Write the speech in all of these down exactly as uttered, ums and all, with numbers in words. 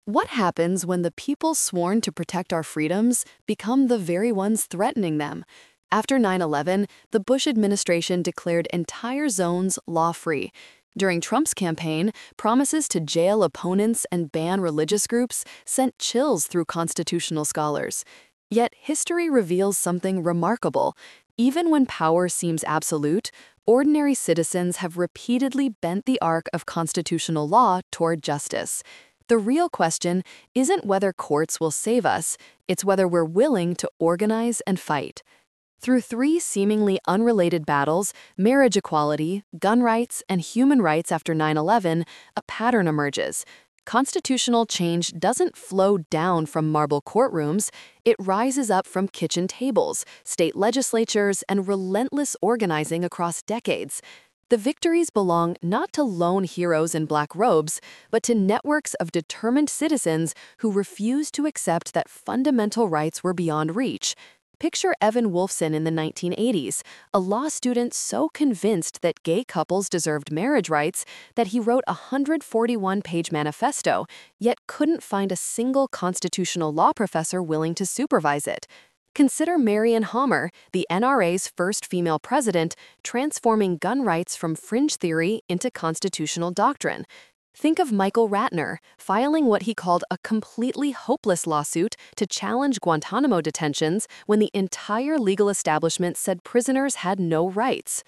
What happens when the people sworn to protect our freedoms become the very ones threatening them? After nine eleven, the Bush administration declared entire zones law-free. During Trump's campaign, promises to jail opponents and ban religious groups sent chills through constitutional scholars. Yet history reveals something remarkable. Even when power seems absolute, ordinary citizens have repeatedly bent the arc of constitutional law toward justice. The real question isn't whether courts will save us, it's whether we're willing to organize and fight. Through three seemingly unrelated battles, marriage equality, gun rights, and human rights after nine eleven, a pattern emerges. Constitutional change doesn't flow down from marble courtrooms, it rises up from kitchen tables, state legislatures, and relentless organizing across decades. The victories belong not to lone heroes in black robes, but to networks of determined citizens who refuse to accept that fundamental rights were beyond reach. Picture Evan Wolfson in the nineteen eighties, a law student so convinced that gay couples deserved marriage rights that he wrote a one hundred forty-one page manifesto, yet couldn't find a single constitutional law professor willing to supervise it. Consider Marion Hammer, the N R A's first female president, transforming gun rights from fringe theory into constitutional doctrine. Think of Michael Ratner, filing what he called a completely hopeless lawsuit to challenge Guantanamo detentions when the entire legal establishment said prisoners had no rights.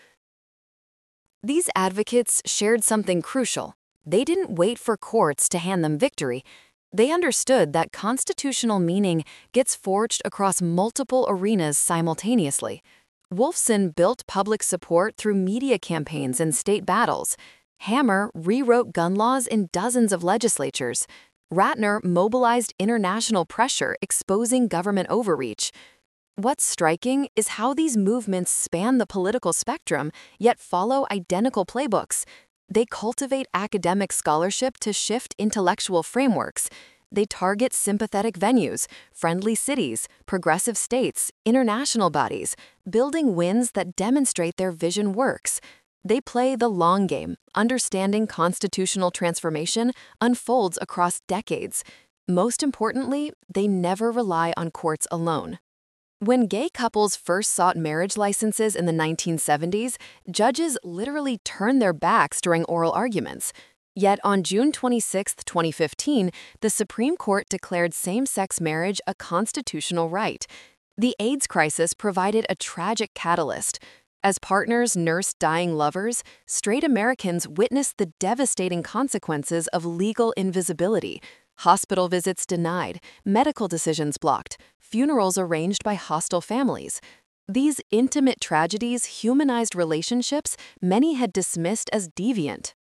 These advocates shared something crucial. They didn't wait for courts to hand them victory. They understood that constitutional meaning gets forged across multiple arenas simultaneously. Wolfson built public support through media campaigns and state battles. Hammer rewrote gun laws in dozens of legislatures. Ratner mobilized international pressure exposing government overreach. What's striking is how these movements span the political spectrum, yet follow identical playbooks. They cultivate academic scholarship to shift intellectual frameworks. They target sympathetic venues, friendly cities, progressive states, international bodies, building wins that demonstrate their vision works. They play the long game, understanding constitutional transformation unfolds across decades. Most importantly, they never rely on courts alone. When gay couples first sought marriage licenses in the nineteen seventies, judges literally turned their backs during oral arguments. Yet on June twenty-sixth, twenty fifteen, the Supreme Court declared same-sex marriage a constitutional right. The AIDS crisis provided a tragic catalyst. As partners nursed dying lovers, straight Americans witnessed the devastating consequences of legal invisibility. Hospital visits denied, medical decisions blocked, funerals arranged by hostile families. These intimate tragedies humanized relationships many had dismissed as deviant.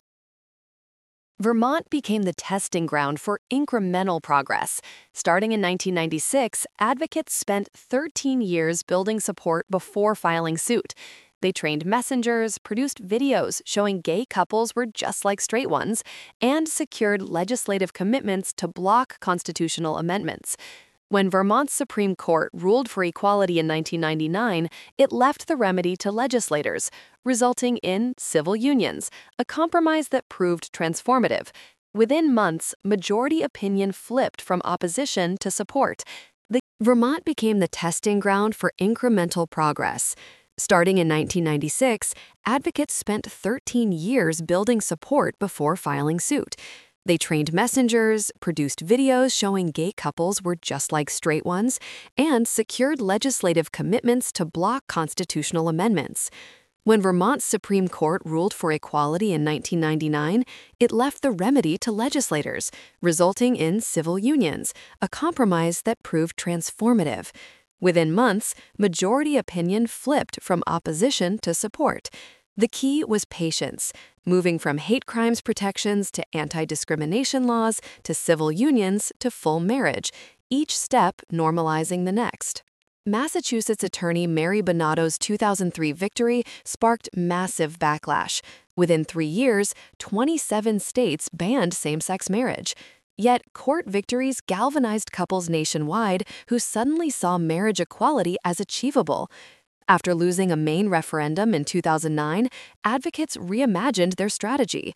Vermont became the testing ground for incremental progress. Starting in nineteen ninety-six, advocates spent thirteen years building support before filing suit. They trained messengers, produced videos showing gay couples were just like straight ones, and secured legislative commitments to block constitutional amendments. When Vermont's Supreme Court ruled for equality in nineteen ninety-nine, it left the remedy to legislators, resulting in civil unions, a compromise that proved transformative. Within months, majority opinion flipped from opposition to support. The Vermont became the testing ground for incremental progress. Starting in nineteen ninety-six, advocates spent thirteen years building support before filing suit. They trained messengers, produced videos showing gay couples were just like straight ones, and secured legislative commitments to block constitutional amendments. When Vermont's Supreme Court ruled for equality in nineteen ninety-nine, it left the remedy to legislators, resulting in civil unions, a compromise that proved transformative. Within months, majority opinion flipped from opposition to support. The key was patience, moving from hate crimes protections to anti-discrimination laws to civil unions to full marriage, each step normalizing the next. Massachusetts attorney Mary Bonato's two thousand three victory sparked massive backlash. Within three years, twenty-seven states banned same-sex marriage. Yet, court victories galvanized couples nationwide who suddenly saw marriage equality as achievable. After losing a Maine referendum in two thousand nine, advocates reimagined their strategy.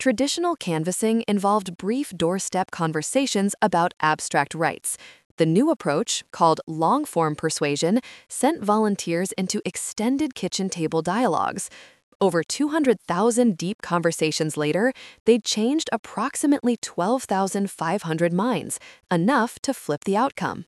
Traditional canvassing involved brief doorstep conversations about abstract rights. The new approach, called long-form persuasion, sent volunteers into extended kitchen table dialogues. Over two hundred thousand deep conversations later, they'd changed approximately twelve thousand five hundred minds, enough to flip the outcome.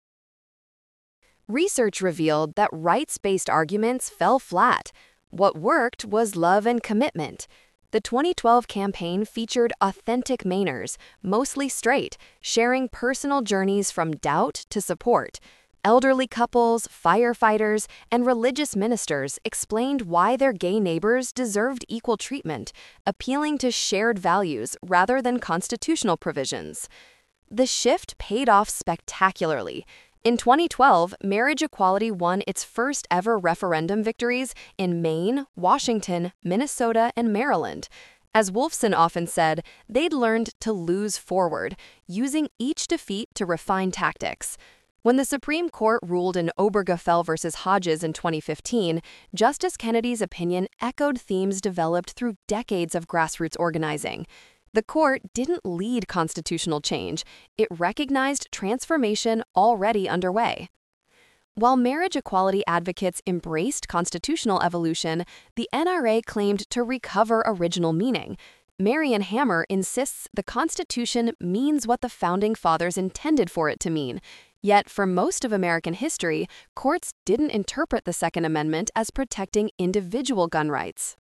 Research revealed that rights-based arguments fell flat. What worked was love and commitment. The twenty twelve campaign featured authentic Mainers, mostly straight, sharing personal journeys from doubt to support. Elderly couples, firefighters, and religious ministers explained why their gay neighbors deserved equal treatment, appealing to shared values rather than constitutional provisions. The shift paid off spectacularly. In twenty twelve, marriage equality won its first ever referendum victories in Maine, Washington, Minnesota, and Maryland. As Wolfson often said, they'd learned to lose forward, using each defeat to refine tactics. When the Supreme Court ruled in Obergefell versus Hodges in twenty fifteen, Justice Kennedy's opinion echoed themes developed through decades of grassroots organizing. The court didn't lead constitutional change, it recognized transformation already underway. While marriage equality advocates embraced constitutional evolution, the N R A claimed to recover original meaning. Marion Hammer insists the Constitution means what the Founding Fathers intended for it to mean. Yet, for most of American history, courts didn't interpret the Second Amendment as protecting individual gun rights.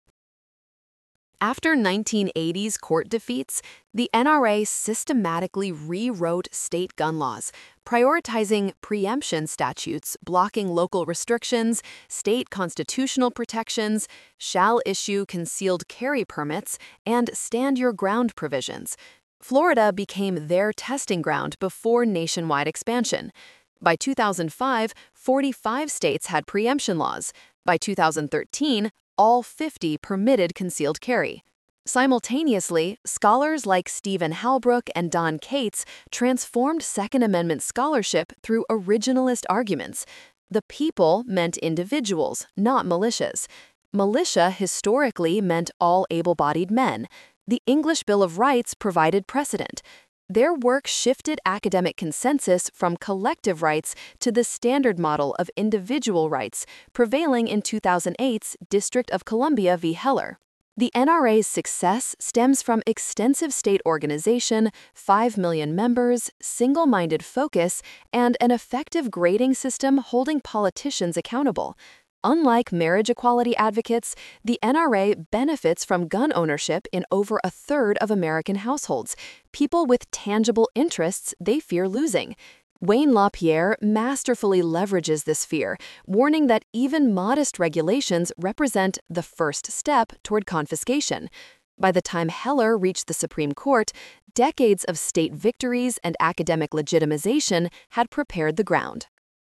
After nineteen eighties court defeats, the N R A systematically rewrote state gun laws, prioritizing preemption statutes blocking local restrictions, state constitutional protections, shall issue concealed carry permits, and stand your ground provisions. Florida became their testing ground before nationwide expansion. By two thousand five, forty-five states had preemption laws. By two thousand thirteen, all fifty permitted concealed carry. Simultaneously, scholars like Stephen Halbrook and Don Cates transformed Second Amendment scholarship through originalist arguments. The people meant individuals, not militias. Militia historically meant all able-bodied men. The English Bill of Rights provided precedent. Their work shifted academic consensus from collective rights to the standard model of individual rights, prevailing in two thousand eight's District of Columbia v. Heller. The N R A's success stems from extensive state organization, five million members, single-minded focus, and an effective grading system holding politicians accountable. Unlike marriage equality advocates, the N R A benefits from gun ownership in over a third of American households, people with tangible interests they fear losing. Wayne LaPierre masterfully leverages this fear, warning that even modest regulations represent the first step toward confiscation. By the time Heller reached the Supreme Court, decades of state victories and academic legitimization had prepared the ground.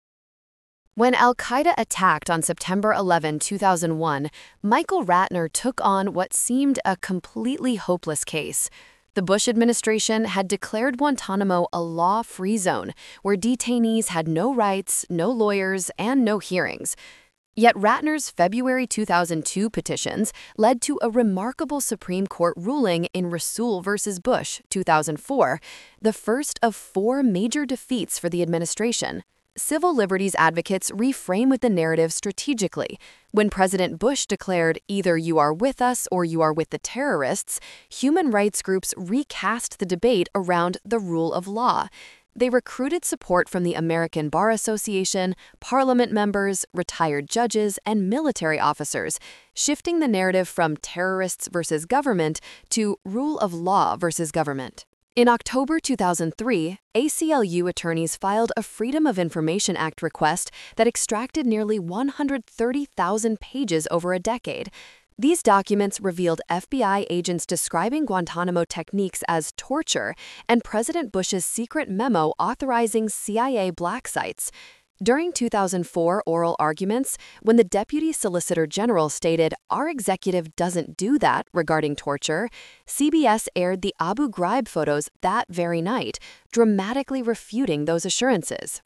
When al-Qaeda attacked on September eleventh, two thousand one, Michael Ratner took on what seemed a completely hopeless case. The Bush administration had declared Guantanamo a law-free zone, where detainees had no rights, no lawyers, and no hearings. Yet Ratner's February two thousand two petitions led to a remarkable Supreme Court ruling in Rasool versus Bush, two thousand four, the first of four major defeats for the administration. Civil liberties advocates reframe with the narrative strategically. When President Bush declared, "Either you are with us or you are with the terrorists," human rights groups recast the debate around the rule of law. They recruited support from the American Bar Association, parliament members, retired judges, and military officers, shifting the narrative from terrorists versus government to rule of law versus government. In October two thousand three, A C L U attorneys filed a Freedom of Information Act request that extracted nearly one hundred thirty thousand pages over a decade. These documents revealed F B I agents describing Guantanamo techniques as torture and President Bush's secret memo authorizing C I A black sites. During two thousand four oral arguments, when the Deputy Solicitor General stated, "Our executive doesn't do that" regarding torture, C B S aired the Abu Ghraib photos that very night, dramatically refuting those assurances.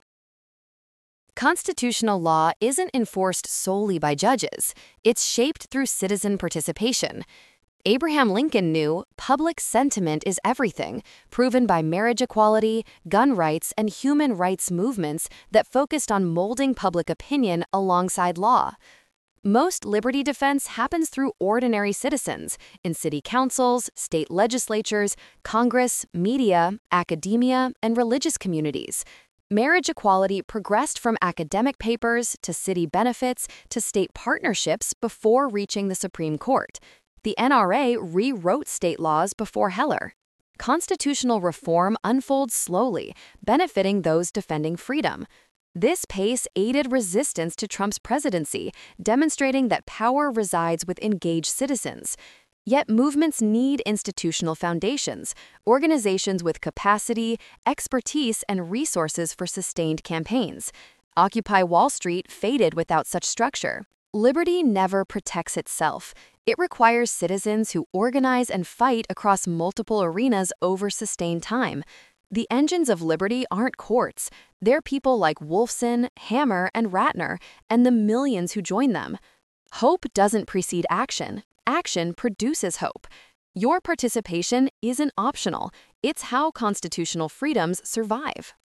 Constitutional law isn't enforced solely by judges. It's shaped through citizen participation. Abraham Lincoln knew public sentiment is everything, proven by marriage equality, gun rights, and human rights movements that focused on molding public opinion alongside law. Most liberty defense happens through ordinary citizens in city councils, state legislatures, Congress, media, academia, and religious communities. Marriage equality progressed from academic papers to city benefits to state partnerships before reaching the Supreme Court. The N R A rewrote state laws before Heller. Constitutional reform unfolds slowly, benefiting those defending freedom. This pace aided resistance to Trump's presidency, demonstrating that power resides with engaged citizens. Yet movements need institutional foundations, organizations with capacity, expertise, and resources for sustained campaigns. Occupy Wall Street faded without such structure. Liberty never protects itself. It requires citizens who organize and fight across multiple arenas over sustained time. The engines of liberty aren't courts. They're people like Wolfson, Hammer, and Ratner, and the millions who join them. Hope doesn't precede action. Action produces hope. Your participation isn't optional. It's how constitutional freedoms survive.